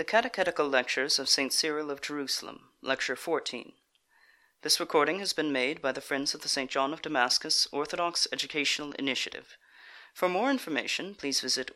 The Catechetical Lectures of St. Cyril of Jerusalem, Lecture 14. This recording has been made by the Friends of the St. John of Damascus Orthodox Educational Initiative. For more information, please visit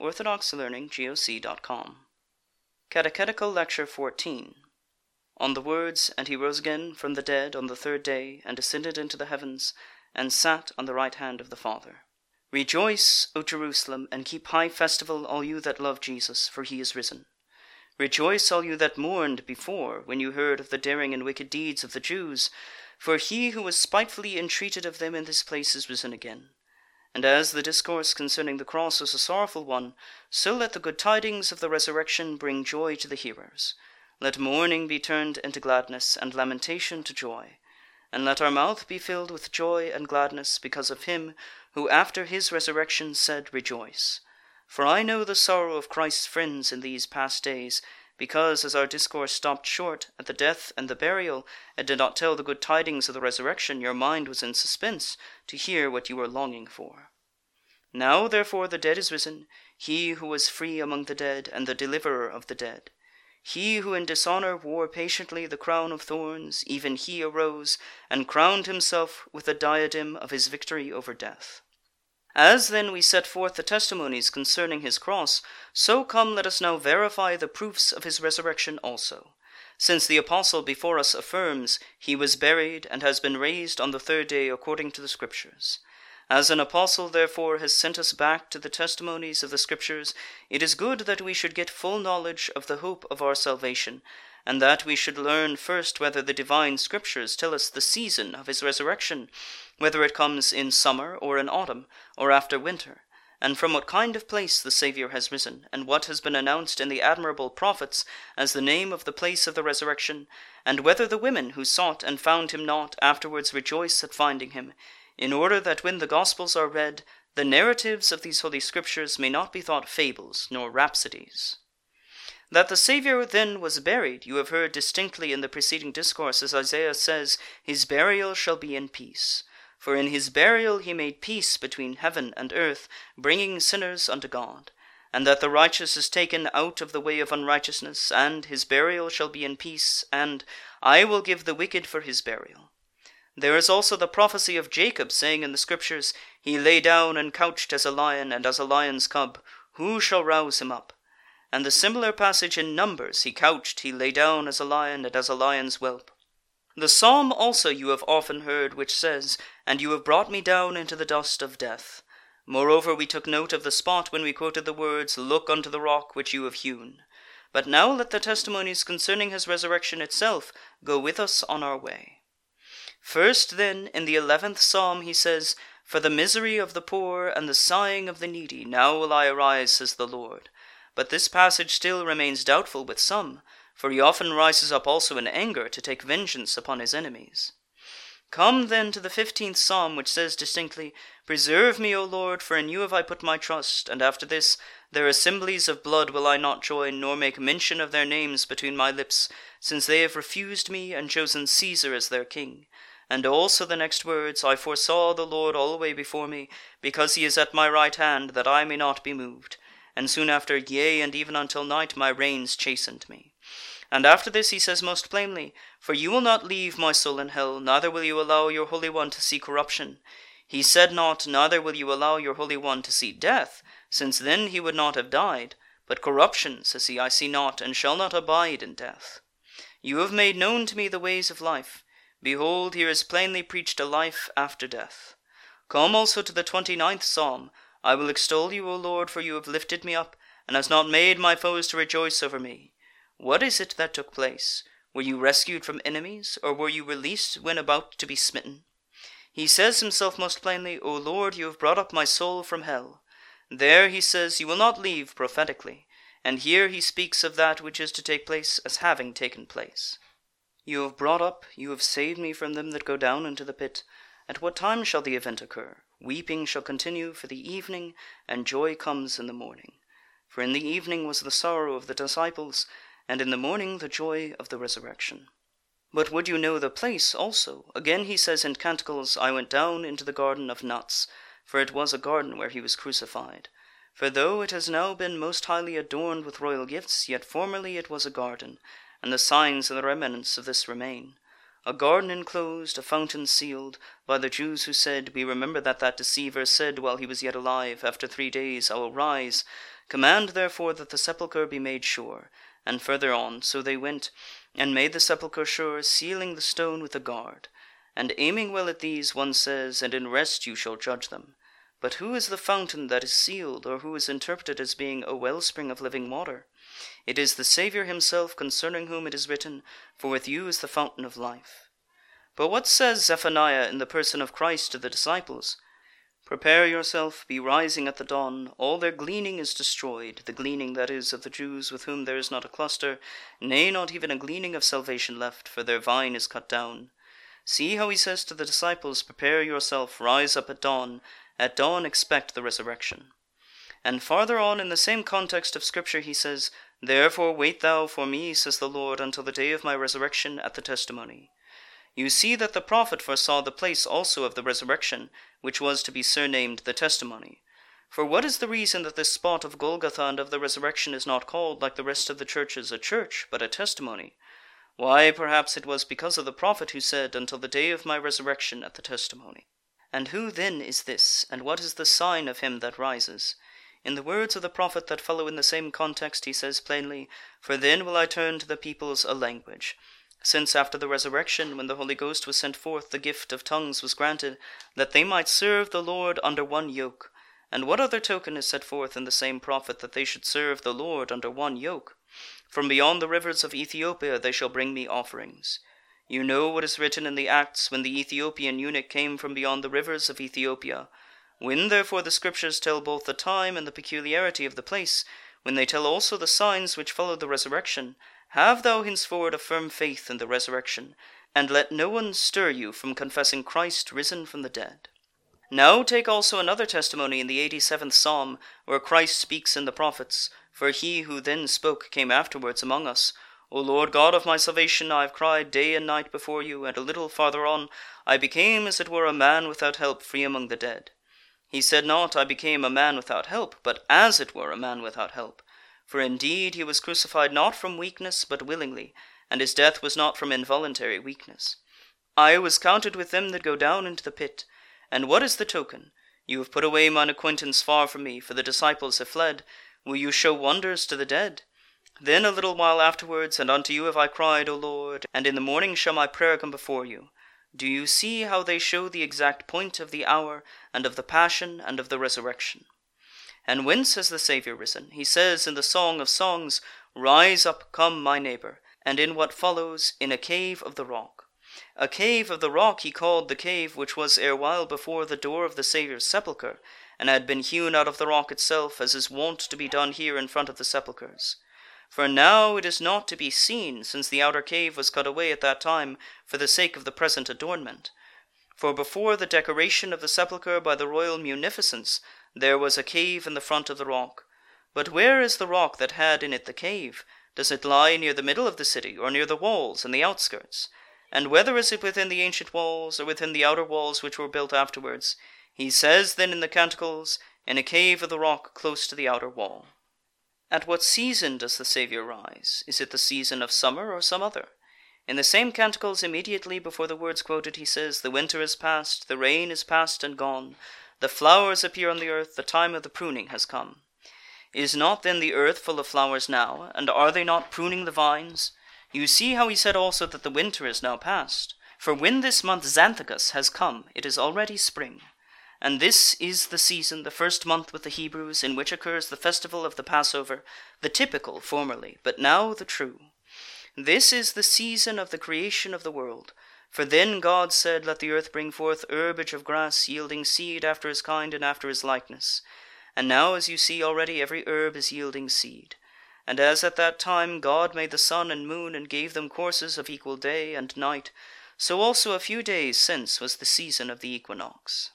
orthodoxlearninggoc.com. Catechetical Lecture 14. On the words, "And he rose again from the dead on the third day, and ascended into the heavens, and sat on the right hand of the Father. Rejoice, O Jerusalem, and keep high festival, all you that love Jesus, for he is risen. Rejoice, all you that mourned before, when you heard of the daring and wicked deeds of the Jews, for he who was spitefully entreated of them in this place is risen again. And as the discourse concerning the cross was a sorrowful one, so let the good tidings of the resurrection bring joy to the hearers. Let mourning be turned into gladness, and lamentation to joy. And let our mouth be filled with joy and gladness because of him who after his resurrection said, Rejoice. For I know the sorrow of Christ's friends in these past days, because as our discourse stopped short at the death and the burial, and did not tell the good tidings of the resurrection, your mind was in suspense to hear what you were longing for. Now therefore the dead is risen, he who was free among the dead, and the deliverer of the dead. He who in dishonour wore patiently the crown of thorns, even he arose, and crowned himself with the diadem of his victory over death. As then we set forth the testimonies concerning his cross, so come let us now verify the proofs of his resurrection also. Since the Apostle before us affirms, he was buried, and has been raised on the third day according to the Scriptures. As an Apostle therefore has sent us back to the testimonies of the Scriptures, it is good that we should get full knowledge of the hope of our salvation, and that we should learn first whether the divine Scriptures tell us the season of his resurrection, whether it comes in summer or in autumn, or after winter, and from what kind of place the Saviour has risen, and what has been announced in the admirable prophets as the name of the place of the resurrection, and whether the women who sought and found him not afterwards rejoice at finding him, in order that when the Gospels are read, the narratives of these holy Scriptures may not be thought fables nor rhapsodies. That the Saviour then was buried, you have heard distinctly in the preceding discourse, as Isaiah says, His burial shall be in peace. For in his burial he made peace between heaven and earth, bringing sinners unto God. And that the righteous is taken out of the way of unrighteousness, and his burial shall be in peace, and I will give the wicked for his burial. There is also the prophecy of Jacob, saying in the Scriptures, He lay down and couched as a lion, and as a lion's cub, who shall rouse him up? And the similar passage in Numbers, He couched, he lay down as a lion, and as a lion's whelp. The psalm also you have often heard, which says, And you have brought me down into the dust of death. Moreover, we took note of the spot when we quoted the words, Look unto the rock which you have hewn. But now let the testimonies concerning his resurrection itself go with us on our way. First then, in the 11th psalm, he says, For the misery of the poor and the sighing of the needy, now will I arise, says the Lord. But this passage still remains doubtful with some, for he often rises up also in anger to take vengeance upon his enemies. Come then to the 15th psalm, which says distinctly, Preserve me, O Lord, for in you have I put my trust, and after this, their assemblies of blood will I not join, nor make mention of their names between my lips, since they have refused me, and chosen Caesar as their king. And also the next words, I foresaw the Lord alway before me, because he is at my right hand, that I may not be moved. And soon after, yea, and even until night, my reins chastened me. And after this he says most plainly, For you will not leave my soul in hell, neither will you allow your Holy One to see corruption. He said not, Neither will you allow your Holy One to see death, since then he would not have died. But corruption, says he, I see not, and shall not abide in death. You have made known to me the ways of life. Behold, here is plainly preached a life after death. Come also to the 29th psalm. I will extol you, O Lord, for you have lifted me up, and hast not made my foes to rejoice over me. What is it that took place? Were you rescued from enemies, or were you released when about to be smitten? He says himself most plainly, O Lord, you have brought up my soul from hell. There, he says, you will not leave prophetically, and here he speaks of that which is to take place as having taken place. You have brought up, you have saved me from them that go down into the pit. At what time shall the event occur? Weeping shall continue for the evening, and joy comes in the morning. For in the evening was the sorrow of the disciples, and in the morning the joy of the resurrection. But would you know the place also? Again he says in Canticles, I went down into the garden of nuts, for it was a garden where he was crucified. For though it has now been most highly adorned with royal gifts, yet formerly it was a garden, and the signs and the remnants of this remain. A garden enclosed, a fountain sealed, by the Jews who said, We remember that that deceiver said while he was yet alive, After 3 days I will rise. Command therefore that the sepulchre be made sure. And further on, so they went, and made the sepulchre sure, sealing the stone with a guard. And aiming well at these, one says, And in rest you shall judge them. But who is the fountain that is sealed, or who is interpreted as being a wellspring of living water? It is the Saviour himself, concerning whom it is written, For with you is the fountain of life. But what says Zephaniah in the person of Christ to the disciples? Prepare yourself, be rising at the dawn, all their gleaning is destroyed, the gleaning that is of the Jews with whom there is not a cluster, nay, not even a gleaning of salvation left, for their vine is cut down. See how he says to the disciples, Prepare yourself, rise up at dawn expect the resurrection. And farther on in the same context of Scripture he says, Therefore wait thou for me, says the Lord, until the day of my resurrection at the testimony. You see that the prophet foresaw the place also of the resurrection, which was to be surnamed the testimony. For what is the reason that this spot of Golgotha and of the resurrection is not called, like the rest of the churches, a church, but a testimony? Why, perhaps it was because of the prophet who said, Until the day of my resurrection at the testimony. And who then is this, and what is the sign of him that rises? In the words of the prophet that follow in the same context, he says plainly, For then will I turn to the peoples a language. Since after the resurrection, when the Holy Ghost was sent forth, the gift of tongues was granted, that they might serve the Lord under one yoke. And what other token is set forth in the same prophet, that they should serve the Lord under one yoke? From beyond the rivers of Ethiopia they shall bring me offerings. You know what is written in the Acts, when the Ethiopian eunuch came from beyond the rivers of Ethiopia. When therefore the Scriptures tell both the time and the peculiarity of the place, when they tell also the signs which follow the resurrection, have thou henceforward a firm faith in the resurrection, and let no one stir you from confessing Christ risen from the dead. Now take also another testimony in the 87th Psalm, where Christ speaks in the prophets, for he who then spoke came afterwards among us. O Lord God of my salvation, I have cried day and night before you, and a little farther on, I became as it were a man without help, free among the dead. He said not, I became a man without help, but as it were a man without help. For indeed he was crucified not from weakness, but willingly, and his death was not from involuntary weakness. I was counted with them that go down into the pit. And what is the token? You have put away mine acquaintance far from me, for the disciples have fled. Will you show wonders to the dead? Then a little while afterwards, and unto you have I cried, O Lord, and in the morning shall my prayer come before you. Do you see how they show the exact point of the hour, and of the passion, and of the resurrection? And whence has the Saviour risen? He says in the Song of Songs, Rise up, come, my neighbour, and in what follows, in a cave of the rock. A cave of the rock he called the cave which was erewhile before the door of the Saviour's sepulchre, and had been hewn out of the rock itself, as is wont to be done here in front of the sepulchres. For now it is not to be seen, since the outer cave was cut away at that time for the sake of the present adornment. For before the decoration of the sepulchre by the royal munificence, there was a cave in the front of the rock. But where is the rock that had in it the cave? Does it lie near the middle of the city, or near the walls and the outskirts? And whether is it within the ancient walls, or within the outer walls which were built afterwards? He says then in the Canticles, In a cave of the rock close to the outer wall. At what season does the Saviour rise? Is it the season of summer, or some other? In the same Canticles immediately before the words quoted, he says, The winter is past, the rain is past and gone, the flowers appear on the earth, the time of the pruning has come. Is not then the earth full of flowers now, and are they not pruning the vines? You see how he said also that the winter is now past. For when this month Xanthicus has come, it is already spring. And this is the season, the first month with the Hebrews, in which occurs the festival of the Passover, the typical formerly, but now the true. This is the season of the creation of the world. For then God said, Let the earth bring forth herbage of grass, yielding seed after his kind and after his likeness. And now, as you see already, every herb is yielding seed. And as at that time God made the sun and moon, and gave them courses of equal day and night, so also a few days since was the season of the equinox.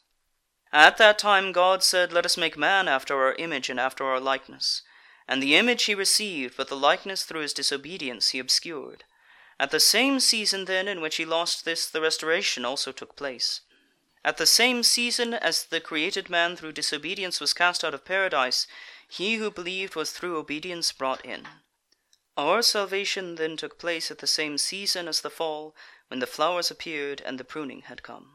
At that time God said, Let us make man after our image and after our likeness. And the image he received, but the likeness through his disobedience he obscured. At the same season then in which he lost this, the restoration also took place. At the same season as the created man through disobedience was cast out of paradise, he who believed was through obedience brought in. Our salvation then took place at the same season as the fall, when the flowers appeared and the pruning had come.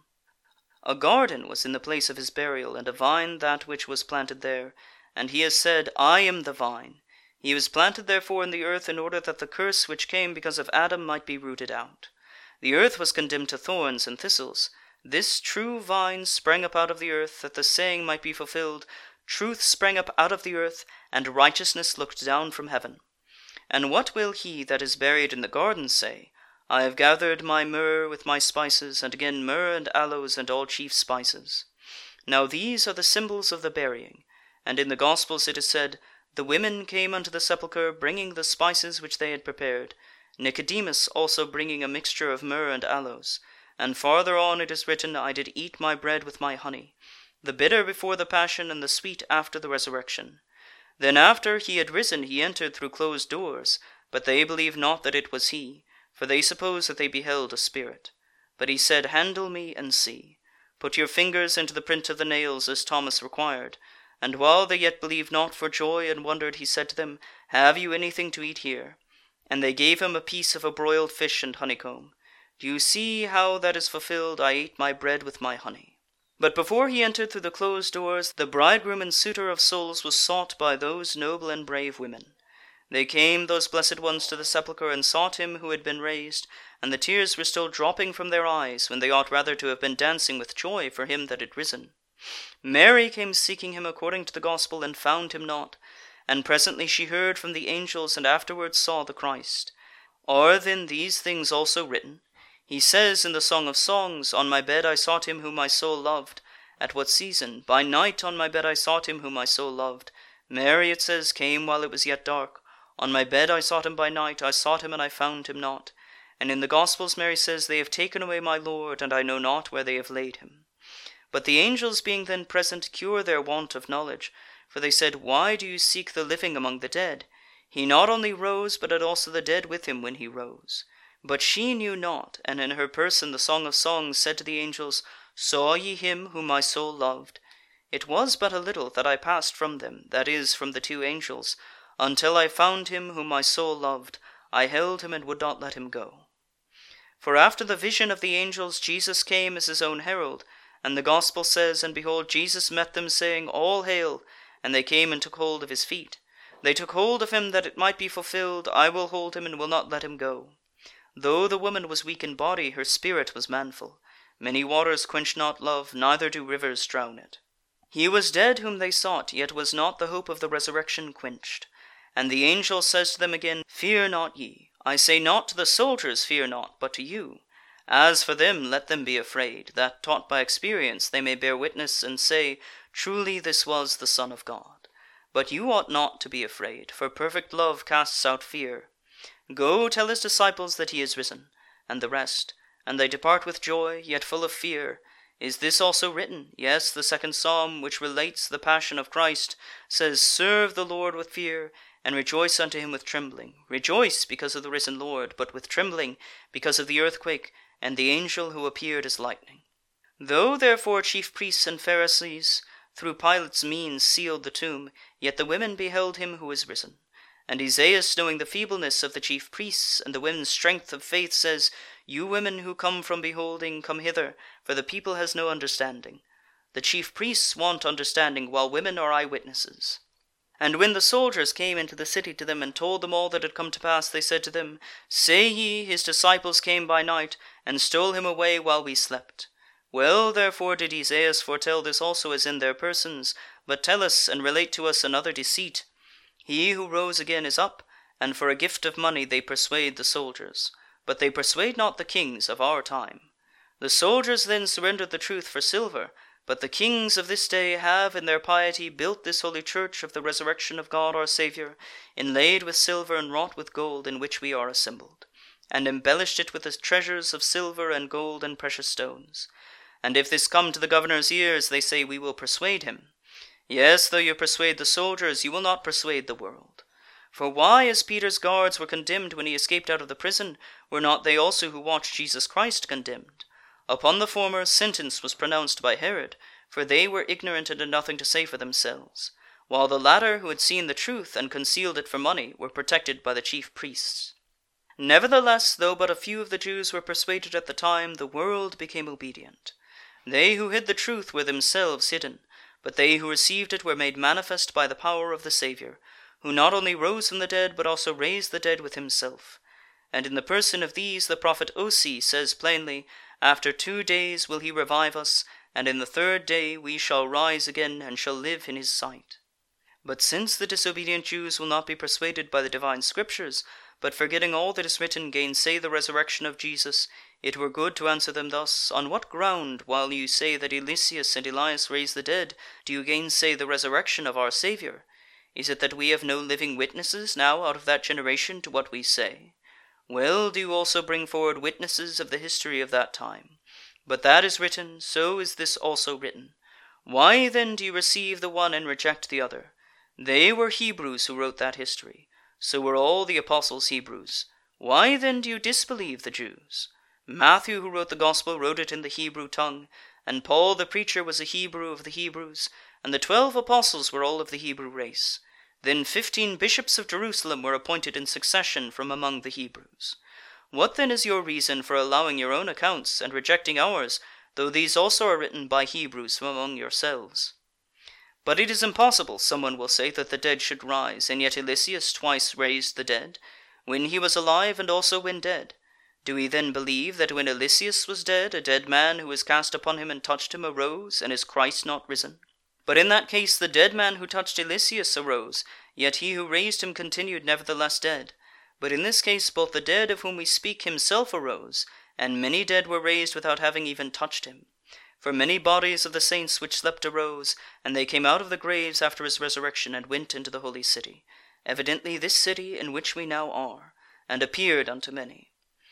A garden was in the place of his burial, and a vine that which was planted there. And he has said, I am the vine. He was planted therefore in the earth, in order that the curse which came because of Adam might be rooted out. The earth was condemned to thorns and thistles. This true vine sprang up out of the earth, that the saying might be fulfilled, Truth sprang up out of the earth, and righteousness looked down from heaven. And what will he that is buried in the garden say? I have gathered my myrrh with my spices, and again myrrh and aloes and all chief spices. Now these are the symbols of the burying. And in the Gospels it is said, The women came unto the sepulchre, bringing the spices which they had prepared, Nicodemus also bringing a mixture of myrrh and aloes. And farther on it is written, I did eat my bread with my honey, the bitter before the passion, and the sweet after the resurrection. Then after he had risen, he entered through closed doors, but they believed not that it was he, for they supposed that they beheld a spirit. But he said, Handle me, and see. Put your fingers into the print of the nails, as Thomas required. And while they yet believed not for joy and wondered, he said to them, Have you anything to eat here? And they gave him a piece of a broiled fish and honeycomb. Do you see how that is fulfilled? I ate my bread with my honey. But before he entered through the closed doors, the bridegroom and suitor of souls was sought by those noble and brave women. They came, those blessed ones, to the sepulchre, and sought him who had been raised, and the tears were still dropping from their eyes, when they ought rather to have been dancing with joy for him that had risen. Mary came seeking him according to the gospel, and found him not. And presently she heard from the angels, and afterwards saw the Christ. Are then these things also written? He says in the Song of Songs, On my bed I sought him whom my soul loved. At what season? By night on my bed I sought him whom my soul loved. Mary, it says, came while it was yet dark. On my bed I sought him by night, I sought him and I found him not. And in the Gospels Mary says, They have taken away my Lord, and I know not where they have laid him. But the angels being then present cure their want of knowledge, for they said, Why do you seek the living among the dead? He not only rose, but had also the dead with him when he rose. But she knew not, and in her person the Song of Songs said to the angels, Saw ye him whom my soul loved? It was but a little that I passed from them, that is, from the two angels, until I found him whom my soul loved. I held him and would not let him go. For after the vision of the angels Jesus came as his own herald, and the Gospel says, And behold, Jesus met them, saying, All hail! And they came and took hold of his feet. They took hold of him that it might be fulfilled, I will hold him and will not let him go. Though the woman was weak in body, her spirit was manful. Many waters quench not love, neither do rivers drown it. He was dead whom they sought, yet was not the hope of the resurrection quenched. And the angel says to them again, Fear not ye. I say not to the soldiers, Fear not, but to you. As for them, let them be afraid, that, taught by experience, they may bear witness, and say, Truly this was the Son of God. But you ought not to be afraid, for perfect love casts out fear. Go, tell his disciples that he is risen, and the rest. And they depart with joy, yet full of fear. Is this also written? Yes, the second psalm, which relates the passion of Christ, says, Serve the Lord with fear, and rejoice unto him with trembling. Rejoice because of the risen Lord, but with trembling because of the earthquake, and the angel who appeared as lightning. Though therefore chief priests and Pharisees through Pilate's means sealed the tomb, yet the women beheld him who is risen. And Esaias, knowing the feebleness of the chief priests, and the women's strength of faith, says, You women who come from beholding, come hither, for the people has no understanding. The chief priests want understanding, while women are eyewitnesses. And when the soldiers came into the city to them, and told them all that had come to pass, they said to them, Say ye, his disciples came by night, and stole him away while we slept. Well therefore did Esaias foretell this also as in their persons, but tell us and relate to us another deceit. He who rose again is up, and for a gift of money they persuade the soldiers, but they persuade not the kings of our time. The soldiers then surrendered the truth for silver, but the kings of this day have in their piety built this holy church of the resurrection of God our Saviour, inlaid with silver and wrought with gold, in which we are assembled, and embellished it with the treasures of silver and gold and precious stones. And if this come to the governor's ears, they say, We will persuade him. Yes, though you persuade the soldiers, you will not persuade the world. For why, as Peter's guards were condemned when he escaped out of the prison, were not they also who watched Jesus Christ condemned? Upon the former, sentence was pronounced by Herod, for they were ignorant and had nothing to say for themselves, while the latter, who had seen the truth and concealed it for money, were protected by the chief priests. Nevertheless, though but a few of the Jews were persuaded at the time, the world became obedient. They who hid the truth were themselves hidden, but they who received it were made manifest by the power of the Saviour, who not only rose from the dead, but also raised the dead with himself. And in the person of these the prophet Osee says plainly, After 2 days will he revive us, and in the 3rd day we shall rise again, and shall live in his sight. But since the disobedient Jews will not be persuaded by the divine Scriptures, but forgetting all that is written gainsay the resurrection of Jesus, it were good to answer them thus: On what ground, while you say that Eliseus and Elias raised the dead, do you gainsay the resurrection of our Saviour? Is it that we have no living witnesses now out of that generation to what we say? Well, do you also bring forward witnesses of the history of that time. But that is written, so is this also written. Why then do you receive the one and reject the other? They were Hebrews who wrote that history. So were all the apostles Hebrews. Why then do you disbelieve the Jews? Matthew, who wrote the gospel, wrote it in the Hebrew tongue, and Paul the preacher was a Hebrew of the Hebrews, and the 12 apostles were all of the Hebrew race. Then 15 bishops of Jerusalem were appointed in succession from among the Hebrews. What then is your reason for allowing your own accounts and rejecting ours, though these also are written by Hebrews from among yourselves? But it is impossible, someone will say, that the dead should rise, and yet Eliseus twice raised the dead, when he was alive and also when dead. Do we then believe that when Eliseus was dead, a dead man who was cast upon him and touched him arose, and is Christ not risen? But in that case the dead man who touched Eliseus arose, yet he who raised him continued nevertheless dead. But in this case both the dead of whom we speak himself arose, and many dead were raised without having even touched him. For many bodies of the saints which slept arose, and they came out of the graves after his resurrection, and went into the holy city, evidently this city in which we now are, and appeared unto many.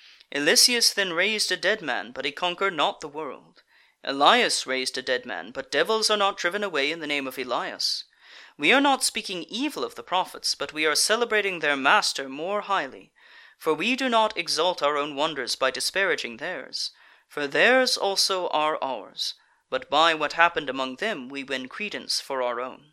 Eliseus then raised a dead man, but he conquered not the world. Elias raised a dead man, but devils are not driven away in the name of Elias. We are not speaking evil of the prophets, but we are celebrating their master more highly. For we do not exalt our own wonders by disparaging theirs, for theirs also are ours, but by what happened among them we win credence for our own.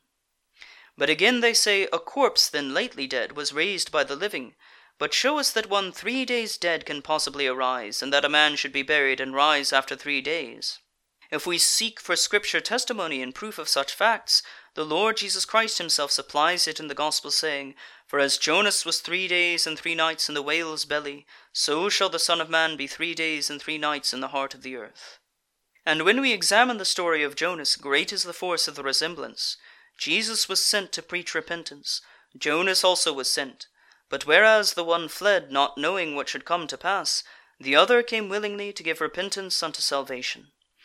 But again they say, A corpse then lately dead was raised by the living. But show us that one 3 days dead can possibly arise, and that a man should be buried and rise after 3 days. If we seek for Scripture testimony in proof of such facts, the Lord Jesus Christ himself supplies it in the Gospel, saying, For as Jonas was 3 days and 3 nights in the whale's belly, so shall the Son of Man be 3 days and 3 nights in the heart of the earth. And when we examine the story of Jonas, great is the force of the resemblance. Jesus was sent to preach repentance. Jonas also was sent. But whereas the one fled, not knowing what should come to pass, the other came willingly to give repentance unto salvation.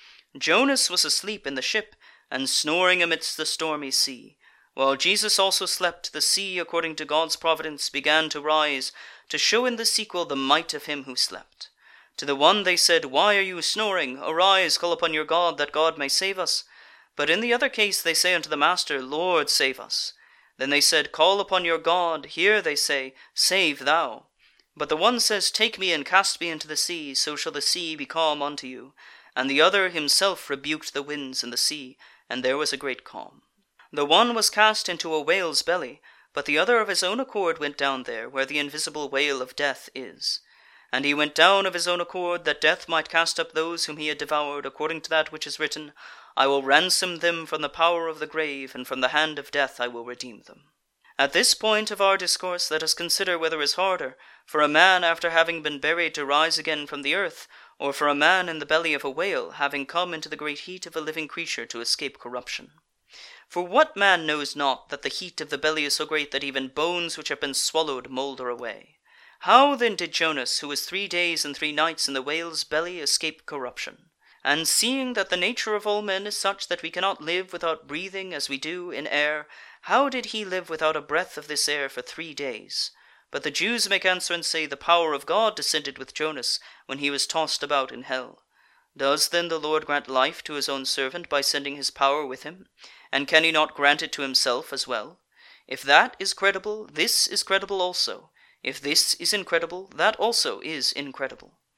Jonas was asleep in the ship, and snoring amidst the stormy sea. While Jesus also slept, the sea, according to God's providence, began to rise, to show in the sequel the might of him who slept. To the one they said, Why are you snoring? Arise, call upon your God, that God may save us. But in the other case they say unto the Master, Lord, save us. Then they said, Call upon your God. Here they say, Save thou. But the one says, Take me and cast me into the sea, so shall the sea be calm unto you. And the other himself rebuked the winds and the sea, and there was a great calm. The one was cast into a whale's belly, but the other of his own accord went down there, where the invisible whale of death is. And he went down of his own accord, that death might cast up those whom he had devoured, according to that which is written, I will ransom them from the power of the grave, and from the hand of death I will redeem them. At this point of our discourse let us consider whether is harder, for a man after having been buried to rise again from the earth, or for a man in the belly of a whale, having come into the great heat of a living creature to escape corruption. For what man knows not that the heat of the belly is so great that even bones which have been swallowed moulder away? How then did Jonas, who was 3 days and 3 nights in the whale's belly, escape corruption? And seeing that the nature of all men is such that we cannot live without breathing as we do in air, how did he live without a breath of this air for 3 days? But the Jews make answer and say, The power of God descended with Jonas when he was tossed about in hell. Does then the Lord grant life to his own servant by sending his power with him? And can he not grant it to himself as well? If that is credible, this is credible also. If this is incredible, that also is incredible.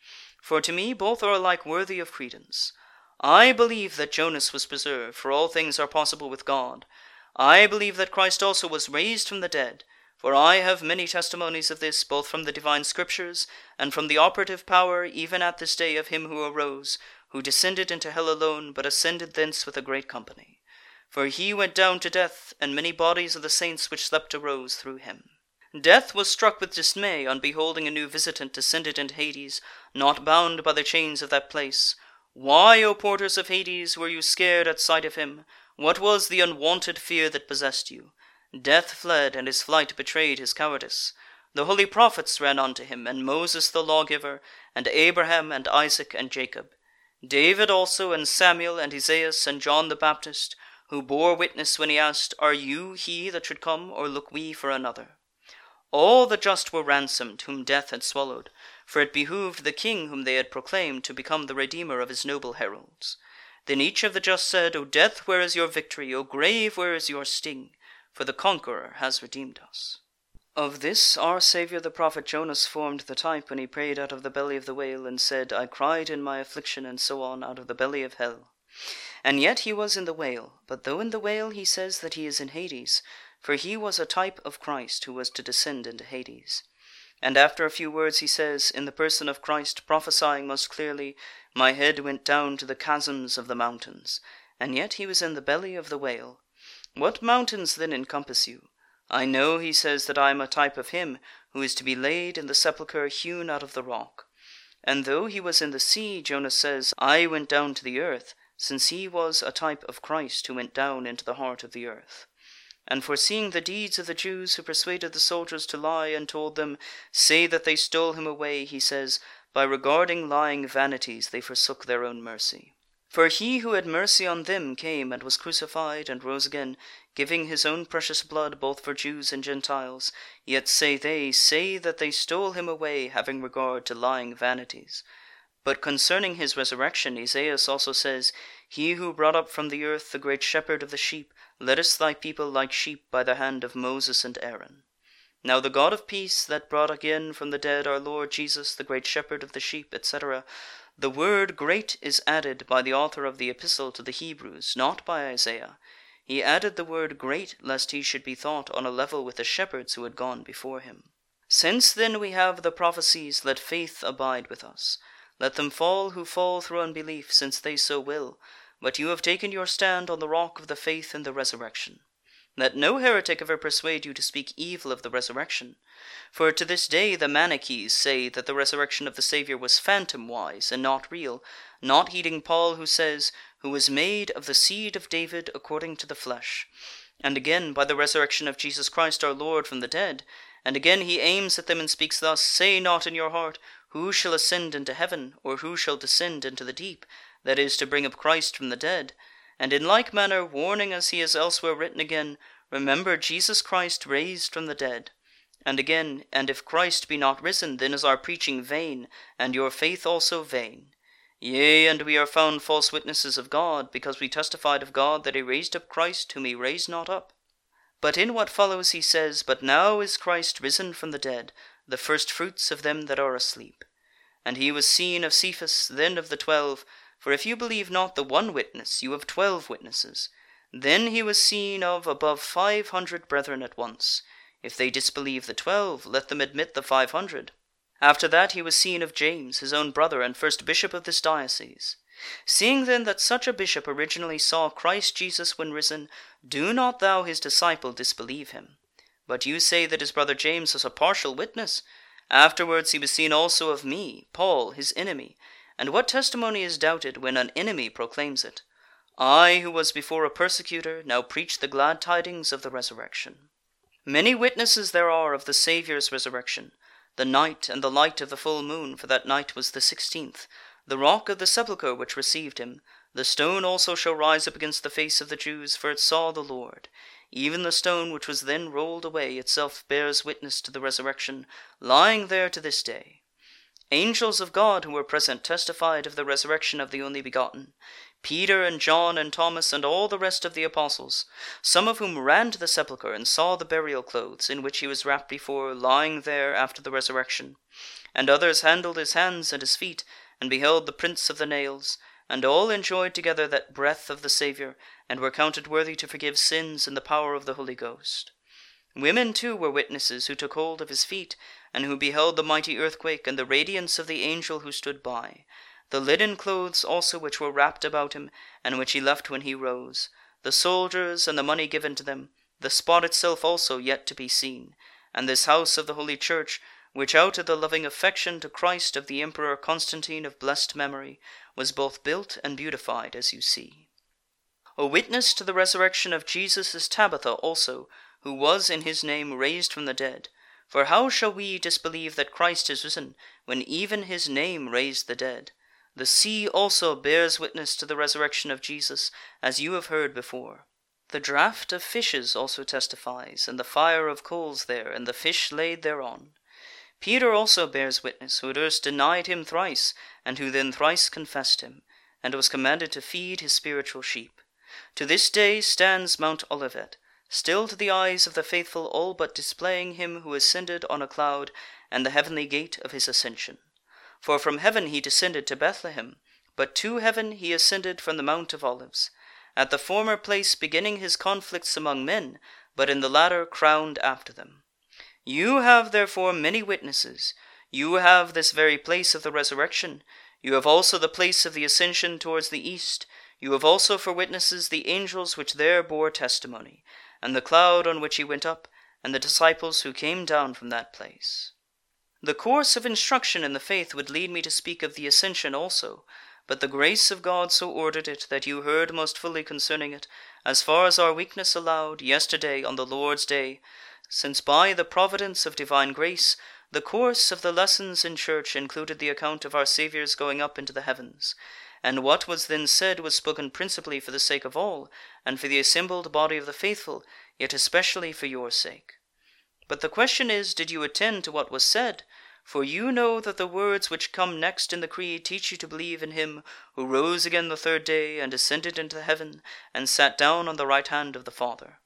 for to me both are alike worthy of credence. I believe that Jonas was preserved, for all things are possible with God. I believe that Christ also was raised from the dead, for I have many testimonies of this, both from the divine Scriptures, and from the operative power, even at this day, of him who arose, who descended into hell alone, but ascended thence with a great company. For he went down to death, and many bodies of the saints which slept arose through him. Death was struck with dismay on beholding a new visitant descended into Hades, not bound by the chains of that place. Why, O porters of Hades, were you scared at sight of him? What was the unwonted fear that possessed you? Death fled, and his flight betrayed his cowardice. The holy prophets ran unto him, and Moses the lawgiver, and Abraham, and Isaac, and Jacob. David also, and Samuel, and Esaias, and John the Baptist, who bore witness when he asked, Are you he that should come, or look we for another? All the just were ransomed, whom death had swallowed, for it behoved the king whom they had proclaimed to become the redeemer of his noble heralds. Then each of the just said, O death, where is your victory? O grave, where is your sting? For the conqueror has redeemed us. Of this our Saviour the prophet Jonas formed the type when he prayed out of the belly of the whale, and said, I cried in my affliction, and so on, out of the belly of hell. And yet he was in the whale, but though in the whale he says that he is in Hades, for he was a type of Christ who was to descend into Hades. And after a few words he says, in the person of Christ, prophesying most clearly, My head went down to the chasms of the mountains, and yet he was in the belly of the whale. What mountains then encompass you? I know, he says, that I am a type of him who is to be laid in the sepulchre hewn out of the rock. And though he was in the sea, Jonas says, I went down to the earth, since he was a type of Christ who went down into the heart of the earth. And foreseeing the deeds of the Jews who persuaded the soldiers to lie, and told them, Say that they stole him away, he says, By regarding lying vanities they forsook their own mercy. For he who had mercy on them came and was crucified, and rose again, giving his own precious blood both for Jews and Gentiles. Yet say that they stole him away, having regard to lying vanities. But concerning his resurrection, Esaias also says, He who brought up from the earth the great shepherd of the sheep, leddest thy people like sheep by the hand of Moses and Aaron. Now the God of peace, that brought again from the dead our Lord Jesus, the great shepherd of the sheep, etc., the word great is added by the author of the epistle to the Hebrews, not by Isaiah. He added the word great, lest he should be thought on a level with the shepherds who had gone before him. Since then we have the prophecies, let faith abide with us. Let them fall who fall through unbelief, since they so will. But you have taken your stand on the rock of the faith and the resurrection. Let no heretic ever persuade you to speak evil of the resurrection. For to this day the Manichees say that the resurrection of the Saviour was phantom-wise, and not real, not heeding Paul, who says, Who was made of the seed of David according to the flesh. And again, by the resurrection of Jesus Christ our Lord from the dead. And again he aims at them and speaks thus, Say not in your heart, Who shall ascend into heaven, or who shall descend into the deep? That is, to bring up Christ from the dead. And in like manner, warning as he is elsewhere written again, Remember Jesus Christ raised from the dead. And again, And if Christ be not risen, then is our preaching vain, and your faith also vain. Yea, and we are found false witnesses of God, because we testified of God that he raised up Christ, whom he raised not up. But in what follows he says, But now is Christ risen from the dead, the firstfruits of them that are asleep. And he was seen of Cephas, then of the 12, for if you believe not the one witness, you have 12 witnesses. Then he was seen of above 500 brethren at once. If they disbelieve the 12, let them admit the 500. After that he was seen of James, his own brother, and first bishop of this diocese. Seeing then that such a bishop originally saw Christ Jesus when risen, do not thou his disciple disbelieve him. But you say that his brother James was a partial witness. Afterwards he was seen also of me, Paul, his enemy. And what testimony is doubted when an enemy proclaims it? I, who was before a persecutor, now preach the glad tidings of the resurrection. Many witnesses there are of the Saviour's resurrection, the night and the light of the full moon, for that night was the 16th, the rock of the sepulchre which received him, the stone also shall rise up against the face of the Jews, for it saw the Lord. Even the stone which was then rolled away itself bears witness to the resurrection, lying there to this day. Angels of God who were present testified of the resurrection of the only begotten, Peter and John and Thomas and all the rest of the apostles, some of whom ran to the sepulchre and saw the burial clothes in which he was wrapped before, lying there after the resurrection. And others handled his hands and his feet, and beheld the prints of the nails, and all enjoyed together that breath of the Saviour, and were counted worthy to forgive sins in the power of the Holy Ghost. Women too were witnesses, who took hold of his feet, and who beheld the mighty earthquake, and the radiance of the angel who stood by, the linen clothes also which were wrapped about him, and which he left when he rose, the soldiers, and the money given to them, the spot itself also yet to be seen, and this house of the Holy Church, which out of the loving affection to Christ of the Emperor Constantine of blessed memory, was both built and beautified, as you see. A witness to the resurrection of Jesus is Tabitha also, who was in his name raised from the dead. For how shall we disbelieve that Christ is risen, when even his name raised the dead? The sea also bears witness to the resurrection of Jesus, as you have heard before. The draught of fishes also testifies, and the fire of coals there, and the fish laid thereon. Peter also bears witness, who had erst denied him thrice, and who then thrice confessed him, and was commanded to feed his spiritual sheep. To this day stands Mount Olivet, still to the eyes of the faithful all but displaying him who ascended on a cloud, and the heavenly gate of his ascension. For from heaven he descended to Bethlehem, but to heaven he ascended from the Mount of Olives, at the former place beginning his conflicts among men, but in the latter crowned after them. You have therefore many witnesses. You have this very place of the resurrection. You have also the place of the ascension towards the east. You have also for witnesses the angels which there bore testimony, and the cloud on which he went up, and the disciples who came down from that place. The course of instruction in the faith would lead me to speak of the ascension also, but the grace of God so ordered it that you heard most fully concerning it, as far as our weakness allowed, yesterday on the Lord's day, since by the providence of divine grace, the course of the lessons in church included the account of our Saviour's going up into the heavens, and what was then said was spoken principally for the sake of all, and for the assembled body of the faithful, yet especially for your sake. But the question is, did you attend to what was said? For you know that the words which come next in the Creed teach you to believe in him who rose again the third day, and ascended into heaven, and sat down on the right hand of the Father.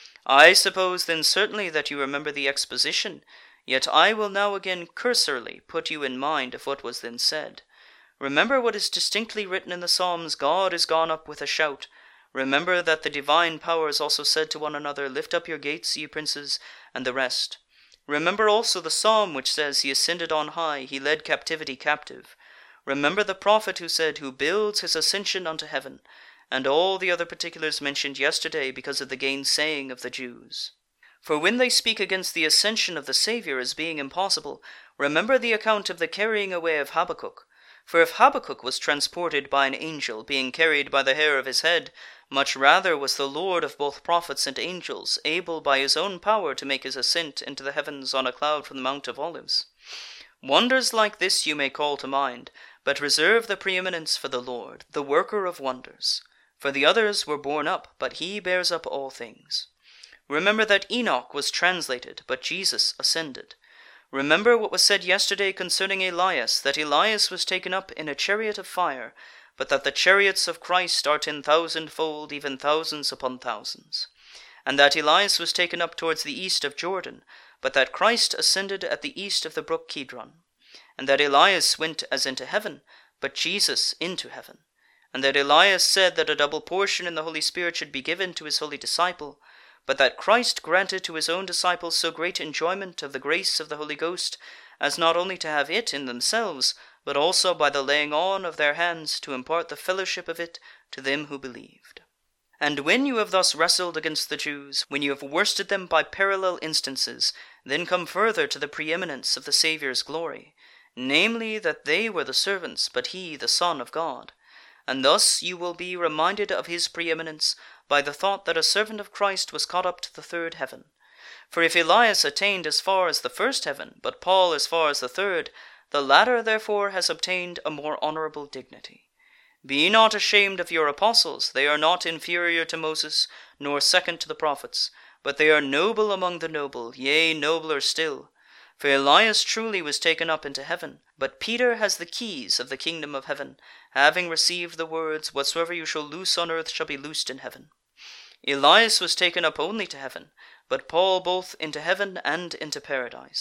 I suppose then certainly that you remember the exposition, yet I will now again cursorily put you in mind of what was then said. Remember what is distinctly written in the Psalms, God is gone up with a shout. Remember that the divine powers also said to one another, Lift up your gates, ye princes, and the rest. Remember also the psalm which says, He ascended on high, he led captivity captive. Remember the prophet who said, Who builds his ascension unto heaven, and all the other particulars mentioned yesterday because of the gainsaying of the Jews. For when they speak against the ascension of the Saviour as being impossible, remember the account of the carrying away of Habakkuk. For if Habakkuk was transported by an angel, being carried by the hair of his head, much rather was the Lord of both prophets and angels able by his own power to make his ascent into the heavens on a cloud from the Mount of Olives. Wonders like this you may call to mind, but reserve the preeminence for the Lord, the worker of wonders. For the others were borne up, but he bears up all things. Remember that Enoch was translated, but Jesus ascended. Remember what was said yesterday concerning Elias, that Elias was taken up in a chariot of fire, but that the chariots of Christ are 10,000-fold, even thousands upon thousands. And that Elias was taken up towards the east of Jordan, but that Christ ascended at the east of the brook Kidron. And that Elias went as into heaven, but Jesus into heaven. And that Elias said that a double portion in the Holy Spirit should be given to his holy disciple, but that Christ granted to his own disciples so great enjoyment of the grace of the Holy Ghost, as not only to have it in themselves, but also by the laying on of their hands to impart the fellowship of it to them who believed. And when you have thus wrestled against the Jews, when you have worsted them by parallel instances, then come further to the preeminence of the Saviour's glory, namely that they were the servants, but he the Son of God. And thus you will be reminded of his preeminence by the thought that a servant of Christ was caught up to the third heaven. For if Elias attained as far as the first heaven, but Paul as far as the third, the latter therefore has obtained a more honourable dignity. Be not ashamed of your apostles, they are not inferior to Moses, nor second to the prophets, but they are noble among the noble, yea, nobler still. For Elias truly was taken up into heaven, but Peter has the keys of the kingdom of heaven, having received the words, Whatsoever you shall loose on earth shall be loosed in heaven. Elias was taken up only to heaven, but Paul both into heaven and into paradise.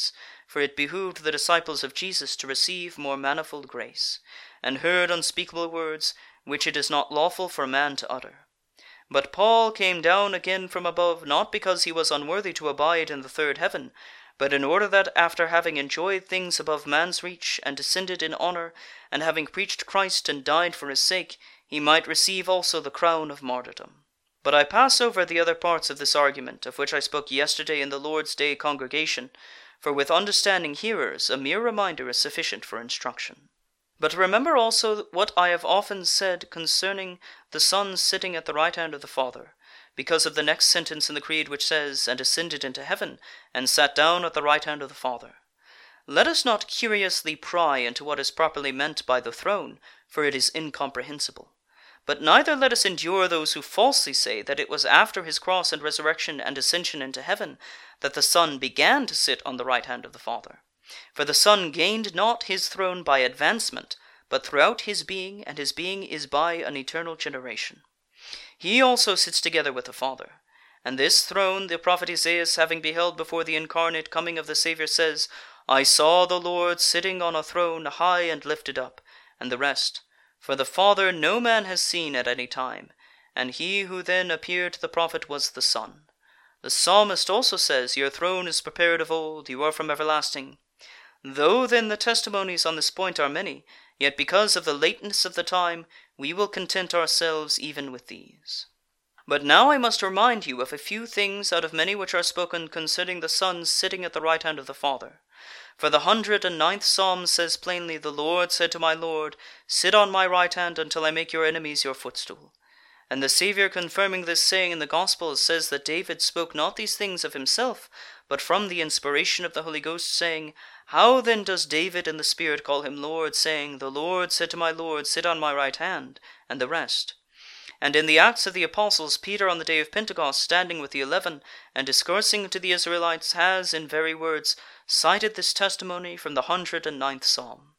for it behooved the disciples of Jesus to receive more manifold grace, and heard unspeakable words, which it is not lawful for man to utter. But Paul came down again from above, not because he was unworthy to abide in the third heaven, but in order that, after having enjoyed things above man's reach, and descended in honour, and having preached Christ and died for his sake, he might receive also the crown of martyrdom. But I pass over the other parts of this argument, of which I spoke yesterday in the Lord's Day congregation, for with understanding hearers a mere reminder is sufficient for instruction. But remember also what I have often said concerning the Son sitting at the right hand of the Father, because of the next sentence in the Creed which says, "And ascended into heaven, and sat down at the right hand of the Father." Let us not curiously pry into what is properly meant by the throne, for it is incomprehensible. But neither let us endure those who falsely say that it was after his cross and resurrection and ascension into heaven that the Son began to sit on the right hand of the Father. For the Son gained not his throne by advancement, but throughout his being, and his being is by an eternal generation. He also sits together with the Father. And this throne the prophet Isaiah, having beheld before the incarnate coming of the Saviour, says, "I saw the Lord sitting on a throne high and lifted up," and the rest. For the Father no man has seen at any time, and he who then appeared to the prophet was the Son. The psalmist also says, "Your throne is prepared of old, you are from everlasting." Though then the testimonies on this point are many, yet because of the lateness of the time, we will content ourselves even with these. But now I must remind you of a few things out of many which are spoken concerning the Son sitting at the right hand of the Father. For the 109th Psalm says plainly, "The Lord said to my Lord, Sit on my right hand until I make your enemies your footstool." And the Saviour, confirming this saying in the Gospels, says that David spoke not these things of himself, but from the inspiration of the Holy Ghost, saying, "How then does David in the Spirit call him Lord, saying, The Lord said to my Lord, Sit on my right hand," and the rest. And in the Acts of the Apostles, Peter on the day of Pentecost, standing with the 11, and discoursing to the Israelites, has, in very words, cited this testimony from the 109th Psalm.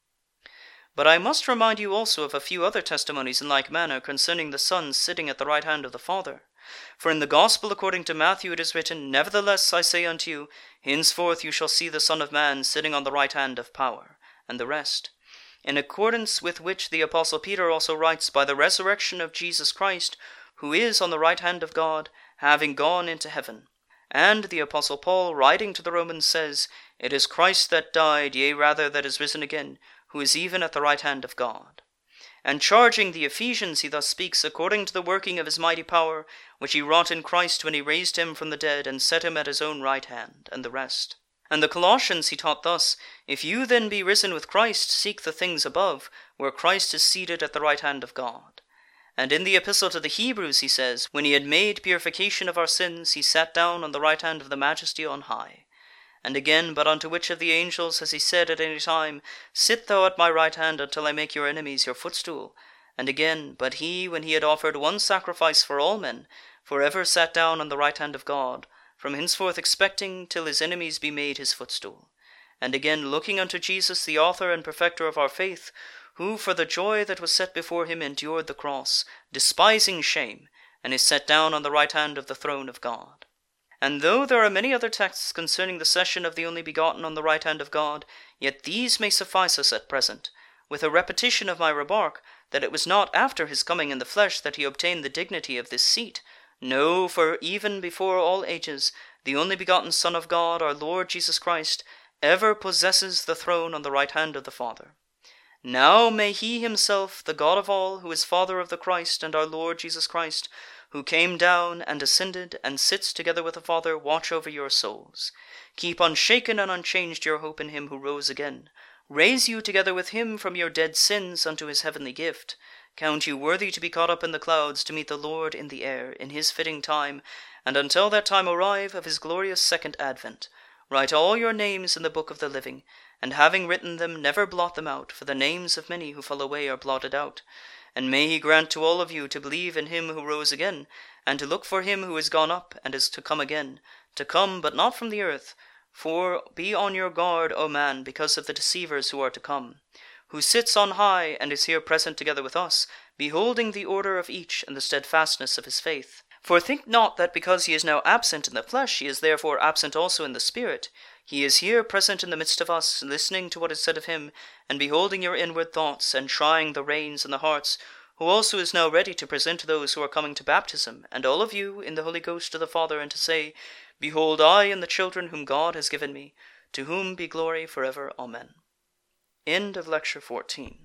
But I must remind you also of a few other testimonies in like manner concerning the Son sitting at the right hand of the Father. For in the Gospel according to Matthew it is written, "Nevertheless I say unto you, henceforth you shall see the Son of Man sitting on the right hand of power," and the rest. In accordance with which the Apostle Peter also writes, "By the resurrection of Jesus Christ, who is on the right hand of God, having gone into heaven." And the Apostle Paul, writing to the Romans, says, "It is Christ that died, yea rather that is risen again, who is even at the right hand of God." And charging the Ephesians, he thus speaks, "According to the working of his mighty power, which he wrought in Christ when he raised him from the dead, and set him at his own right hand," and the rest. And the Colossians he taught thus, "If you then be risen with Christ, seek the things above, where Christ is seated at the right hand of God." And in the Epistle to the Hebrews he says, "When he had made purification of our sins, he sat down on the right hand of the Majesty on high." And again, "But unto which of the angels has he said at any time, Sit thou at my right hand until I make your enemies your footstool?" And again, "But he, when he had offered one sacrifice for all men, for ever sat down on the right hand of God, from henceforth expecting till his enemies be made his footstool." And again, "Looking unto Jesus, the author and perfecter of our faith, who for the joy that was set before him endured the cross, despising shame, and is set down on the right hand of the throne of God." And though there are many other texts concerning the session of the only begotten on the right hand of God, yet these may suffice us at present, with a repetition of my remark, that it was not after his coming in the flesh that he obtained the dignity of this seat. No, for even before all ages, the only begotten Son of God, our Lord Jesus Christ, ever possesses the throne on the right hand of the Father. Now may he himself, the God of all, who is Father of the Christ and our Lord Jesus Christ, who came down and ascended and sits together with the Father, watch over your souls. Keep unshaken and unchanged your hope in him who rose again. Raise you together with him from your dead sins unto his heavenly gift. Count you worthy to be caught up in the clouds to meet the Lord in the air, in his fitting time, and until that time arrive of his glorious second advent. Write all your names in the book of the living, and having written them, never blot them out, for the names of many who fell away are blotted out. And may he grant to all of you to believe in him who rose again, and to look for him who is gone up, and is to come again, to come, but not from the earth. For be on your guard, O man, because of the deceivers who are to come, who sits on high, and is here present together with us, beholding the order of each, and the steadfastness of his faith. For think not that because he is now absent in the flesh, he is therefore absent also in the spirit. He is here present in the midst of us, listening to what is said of him, and beholding your inward thoughts, and trying the reins and the hearts, who also is now ready to present those who are coming to baptism, and all of you, in the Holy Ghost to the Father, and to say, Behold, I and the children whom God has given me, to whom be glory for ever. Amen. End of Lecture 14.